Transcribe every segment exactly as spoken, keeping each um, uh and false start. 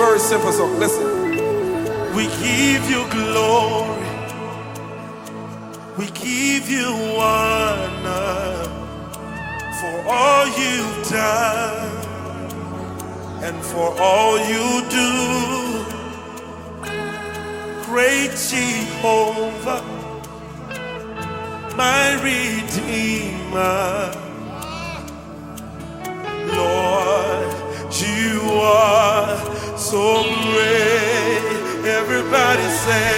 very simple song. Listen. We give you glory. We give you honor for all you've done and for all you do. Great Jehovah, my Redeemer. Lord, you are so great. Everybody say,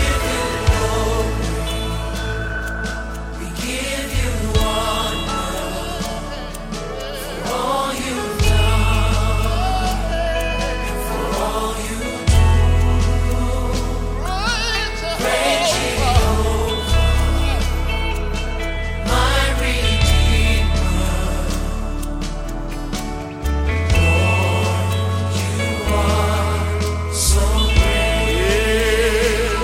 we give you honor for all you've done and for all you do. Great Jehovah, my Redeemer. Lord, you are so great.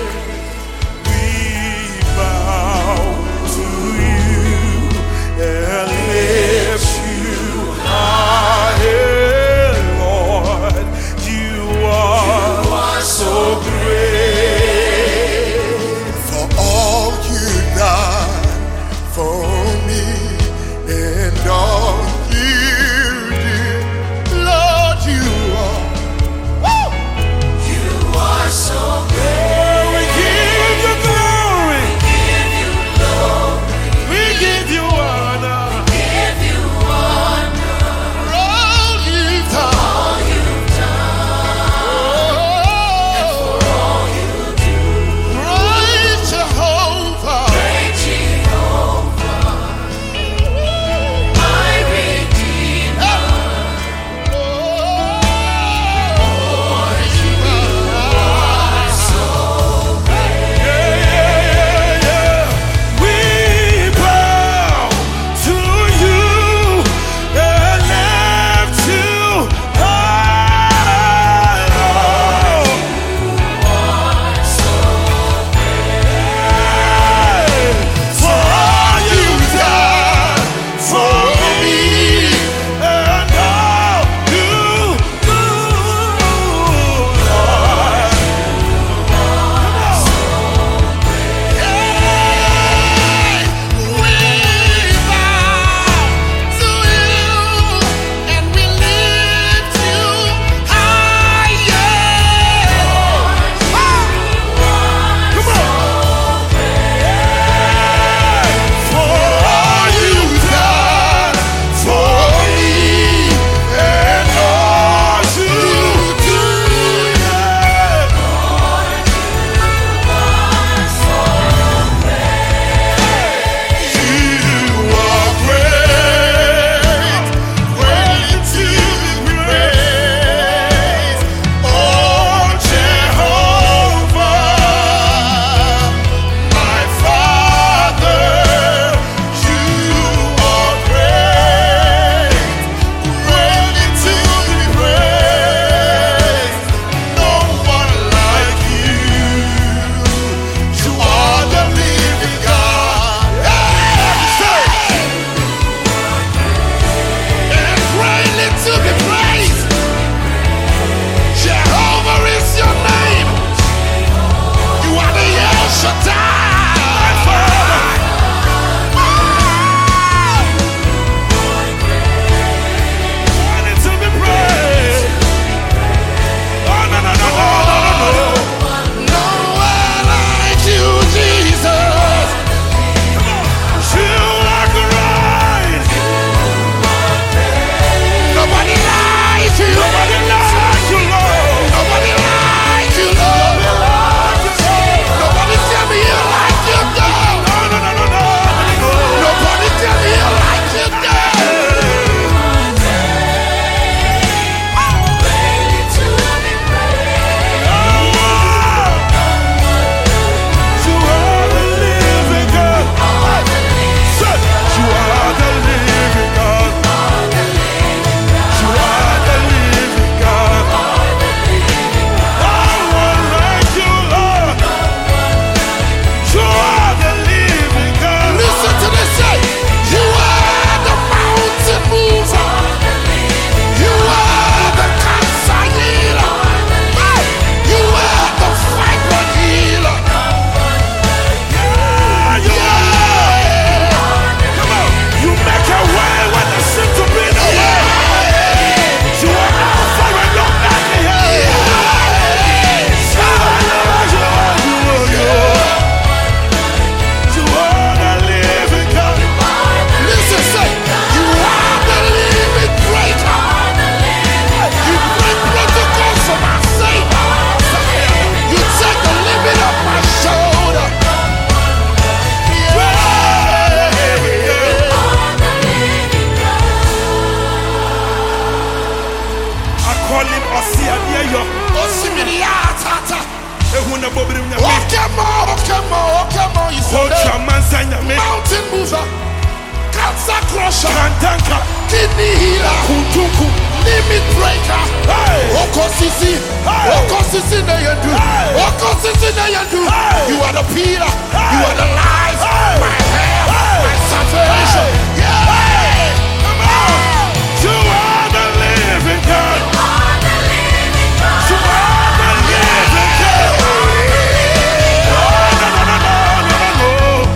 Wasi adeɛ yɔ. Osimiria tata. Ehu na bobiri nyame. Okemo, okemo, okemo. Kocha mansa nyame. Mountain mover. Cancer crusher. Kantanka. Kidney healer. Kuntuku. Limit breaker. Hey. Oko sisi. Hey. Oko sisi na yendu. Hey. Oko sisi na yendu. Hey. You are the pillar. Hey. You are the light. Hey. My help. Hey. My salvation. Hey. Yeah. Come on. You are the living God. You are the living God. You are the living God. No, no, no, no, no, no, no.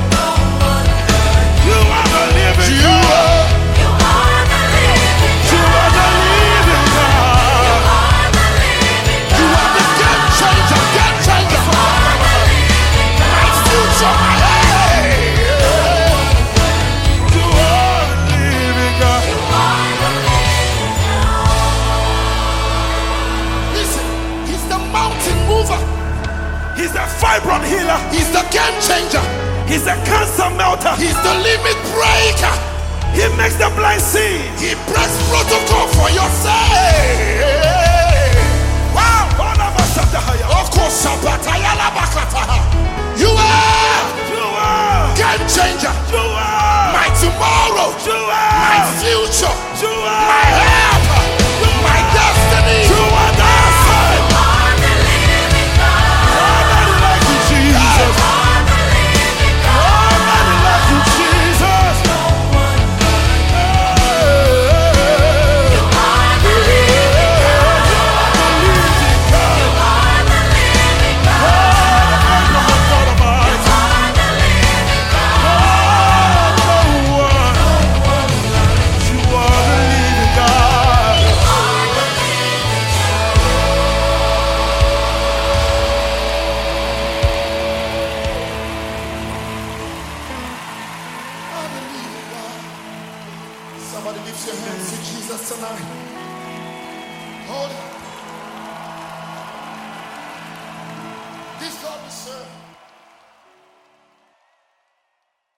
You are the living You God. are. You are the living God. You are the game changer. Game changer. My future. My hey. You are the living God. Listen. He's the mountain mover. He's the fibron healer. He's the game changer. He's the cancer melter. He's the limit breaker. He makes the blind see. He breaks protocol for your sake. Wow. Oko sabataya labakata. You are You are. game changer. You are. My tomorrow. You My are. future. You My are. help. My destiny. You are the side. Nobody like you, Jesus. Nobody like you, Jesus. Somebody lift your hands to Jesus tonight. Hold it.